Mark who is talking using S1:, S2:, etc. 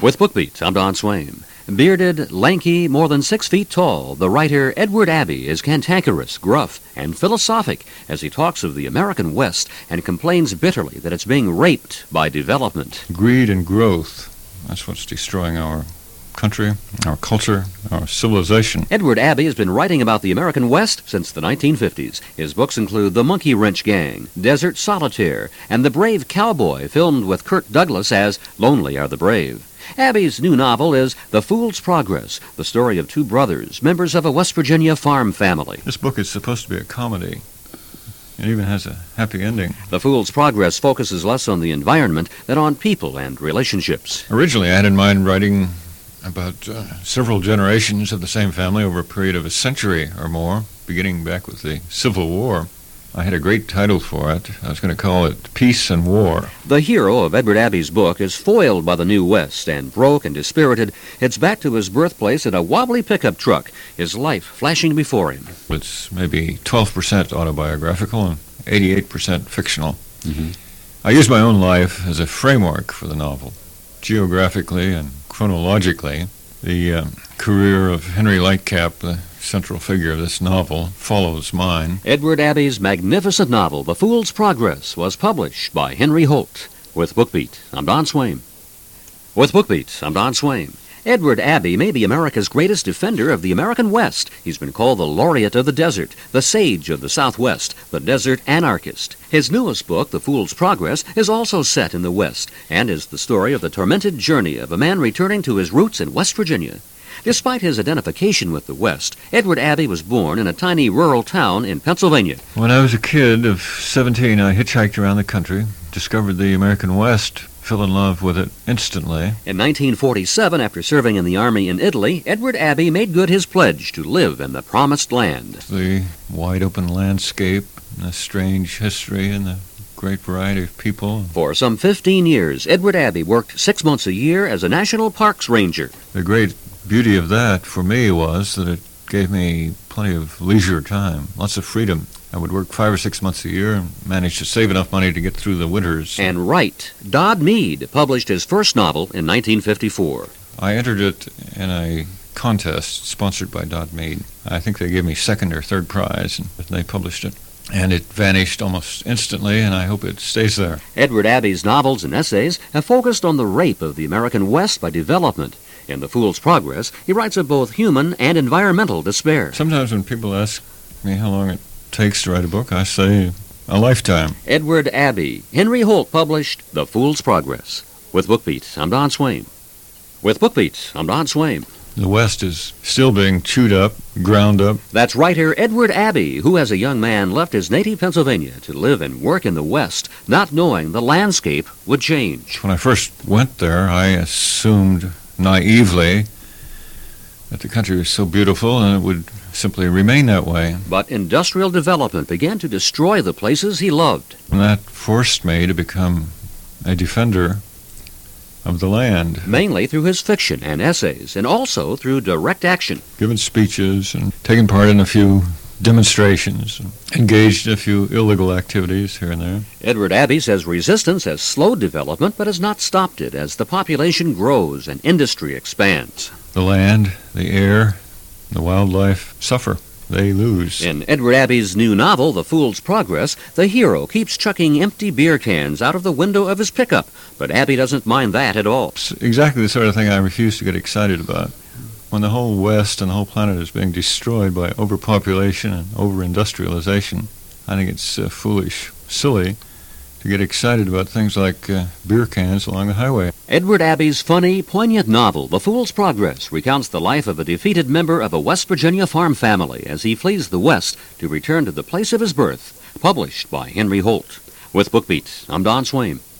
S1: With BookBeat, I'm Don Swain. Bearded, lanky, more than 6 feet tall, the writer Edward Abbey is cantankerous, gruff, and philosophic as he talks of the American West and complains bitterly that it's being raped by development.
S2: Greed and growth, that's what's destroying our country, our culture, our civilization.
S1: Edward Abbey has been writing about the American West since the 1950s. His books include The Monkey Wrench Gang, Desert Solitaire, and The Brave Cowboy, filmed with Kirk Douglas as Lonely Are the Brave. Abbey's new novel is The Fool's Progress, the story of two brothers, members of a West Virginia farm family.
S2: This book is supposed to be a comedy. It even has a happy ending.
S1: The Fool's Progress focuses less on the environment than on people and relationships.
S2: Originally, I had in mind writing about several generations of the same family over a period of a century or more, beginning back with the Civil War. I had a great title for it. I was going to call it Peace and War.
S1: The hero of Edward Abbey's book is foiled by the New West, and broke and dispirited, heads back to his birthplace in a wobbly pickup truck, his life flashing before him.
S2: It's maybe 12% autobiographical and 88% fictional.
S1: Mm-hmm.
S2: I use my own life as a framework for the novel. Geographically and chronologically, the career of Henry Lightcap, the central figure of this novel, follows mine.
S1: Edward Abbey's magnificent novel, The Fool's Progress, was published by Henry Holt. With BookBeat, I'm Don Swain. With BookBeat, I'm Don Swain. Edward Abbey may be America's greatest defender of the American West. He's been called the laureate of the desert, the sage of the Southwest, the desert anarchist. His newest book, The Fool's Progress, is also set in the West and is the story of the tormented journey of a man returning to his roots in West Virginia. Despite his identification with the West, Edward Abbey was born in a tiny rural town in Pennsylvania.
S2: When I was a kid of 17, I hitchhiked around the country, discovered the American West, fell in love with it instantly.
S1: In 1947, after serving in the army in Italy, Edward Abbey made good his pledge to live in the promised land.
S2: The wide open landscape, the strange history, and the great variety of people.
S1: For some 15 years, Edward Abbey worked 6 months a year as a National Parks Ranger.
S2: The great beauty of that for me was that it gave me plenty of leisure time, lots of freedom. I would work 5 or 6 months a year and manage to save enough money to get through the winters.
S1: And Wright, Dodd Mead, published his first novel in 1954.
S2: I entered it in a contest sponsored by Dodd Mead. I think they gave me second or third prize, and they published it. And it vanished almost instantly, and I hope it stays there.
S1: Edward Abbey's novels and essays have focused on the rape of the American West by development. In The Fool's Progress, he writes of both human and environmental despair.
S2: Sometimes when people ask me how long it takes to write a book, I say a lifetime.
S1: Edward Abbey. Henry Holt published The Fool's Progress. With BookBeat, I'm Don Swain. With BookBeat, I'm Don Swain.
S2: The West is still being chewed up, ground up.
S1: That's writer Edward Abbey, who as a young man left his native Pennsylvania to live and work in the West, not knowing the landscape would change.
S2: When I first went there, I assumed naively that the country was so beautiful and it would simply remain that way.
S1: But industrial development began to destroy the places he loved.
S2: And that forced me to become a defender of the land.
S1: Mainly through his fiction and essays, and also through direct action.
S2: Given speeches and taken part in a few demonstrations, and engaged in a few illegal activities here and there.
S1: Edward Abbey says resistance has slowed development but has not stopped it as the population grows and industry expands.
S2: The land, the air, the wildlife suffer. They lose.
S1: In Edward Abbey's new novel, The Fool's Progress, the hero keeps chucking empty beer cans out of the window of his pickup, but Abbey doesn't mind that at all.
S2: It's exactly the sort of thing I refuse to get excited about. When the whole West and the whole planet is being destroyed by overpopulation and over-industrialization, I think it's foolish, silly, to get excited about things like beer cans along the highway.
S1: Edward Abbey's funny, poignant novel, The Fool's Progress, recounts the life of a defeated member of a West Virginia farm family as he flees the West to return to the place of his birth, published by Henry Holt. With BookBeat, I'm Don Swain.